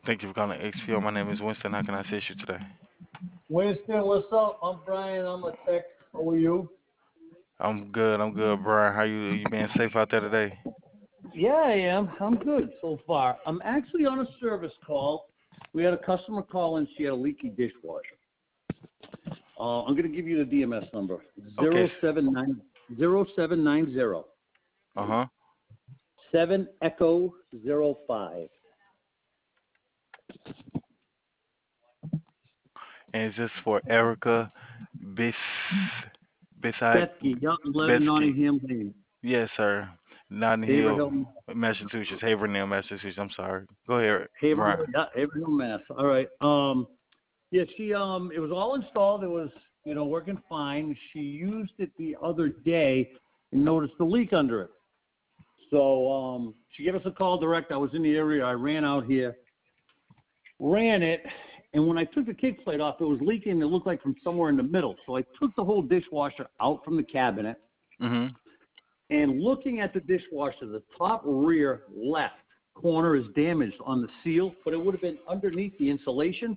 Thank you for calling XPO. My name is Winston. How can I assist you today? Winston, what's up? I'm Brian. I'm a tech. How are you? I'm good. I'm good, Brian. How you being safe out there today? Yeah, I am. I'm good so far. I'm actually on a service call. We had a customer call in. She had a leaky dishwasher. I'm going to give you the DMS number. Okay. 0790 Uh-huh. 7 Echo 05. And is this for Erica Bis beside Bethke, Young 11 Betsky? Nottingham Lane. Yes, sir. Notting Hill, Haverhill, Massachusetts. Haverhill, Massachusetts. I'm sorry. Go ahead, Haverhill, Brian. yeah, Haverhill, Mass. All right. Yeah, it was all installed. It was, working fine. She used it the other day and noticed the leak under it. So she gave us a call direct. I was in the area. I ran out here, ran it, and when I took the kick plate off, it was leaking. It looked like from somewhere in the middle. So I took the whole dishwasher out from the cabinet, Mhm. and looking at the dishwasher, the top rear left corner is damaged on the seal, but it would have been underneath the insulation.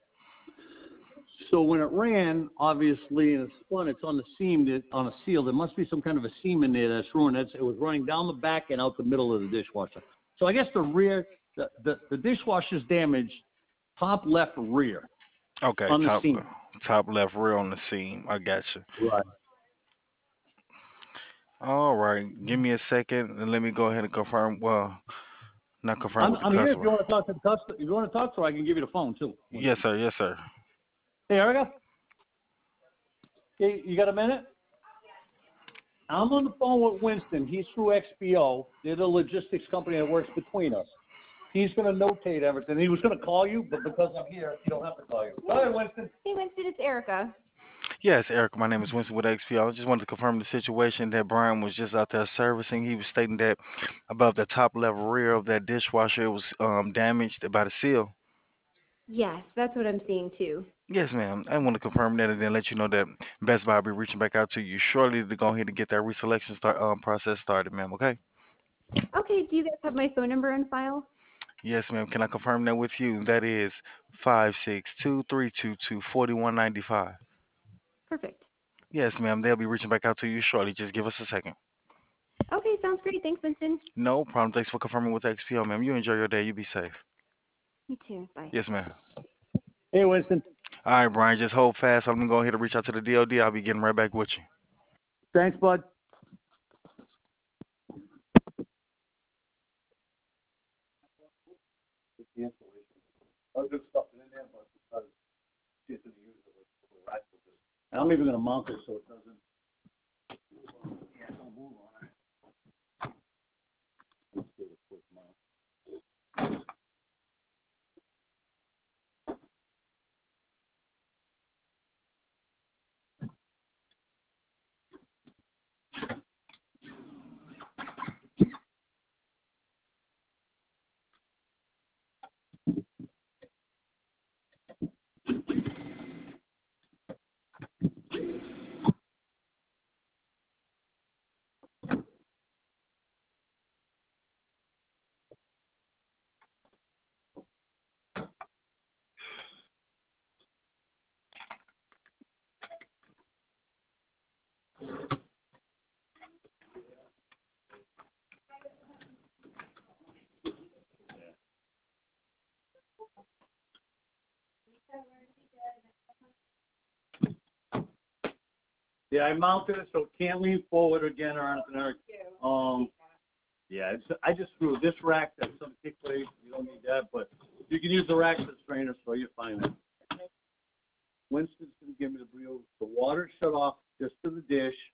So when it ran, obviously, and it spun, it's on the seam, on a seal. There must be some kind of a seam in there that's ruined. It was running down the back and out the middle of the dishwasher. So I guess the dishwasher's damaged, top left rear Okay, on the top seam. top left rear on the seam. I got you. Right. All right. Give me a second and let me go ahead and confirm. Well, not confirm with the I'm here if you customer. want to talk to the customer. If you want to talk to her, I can give you the phone too. Yes, sir. Yes, sir. Hey, Erica, hey, you got a minute? I'm on the phone with Winston. He's through XPO. They're the logistics company that works between us. He's going to notate everything. He was going to call you, but because I'm here, he don't have to call you. Go ahead, Winston. Hey, Winston, it's Erica. Yes, Eric. My name is Winston with XP. I just wanted to confirm the situation that Brian was just out there servicing. He was stating that above the top left rear of that dishwasher, it was damaged by the seal. Yes, that's what I'm seeing too. Yes, ma'am. I want to confirm that and then let you know that Best Buy will be reaching back out to you shortly to go ahead and get that reselection process started, ma'am. Okay? Okay, do you guys have my phone number on file? Yes, ma'am. Can I confirm that with you? That is 562-322-4195. Perfect. Yes, ma'am. They'll be reaching back out to you shortly. Just give us a second. Okay, sounds great. Thanks, Winston. No problem. Thanks for confirming with XPO, ma'am. You enjoy your day. You be safe. You too. Bye. Yes, ma'am. Hey, Winston. All right, Brian. Just hold fast. I'm gonna go ahead and reach out to the DOD. I'll be getting right back with you. Thanks, bud. I'm even going to mount it so it doesn't. Yeah, don't move on it. Let's do a quick mount. Yeah, I mounted it so it can't lean forward again or anything. Yeah, I just threw this rack. That's some kick plate. You don't need that, but you can use the rack as a strainer, so you're fine. Winston's going to give me the water shut off just to the dish.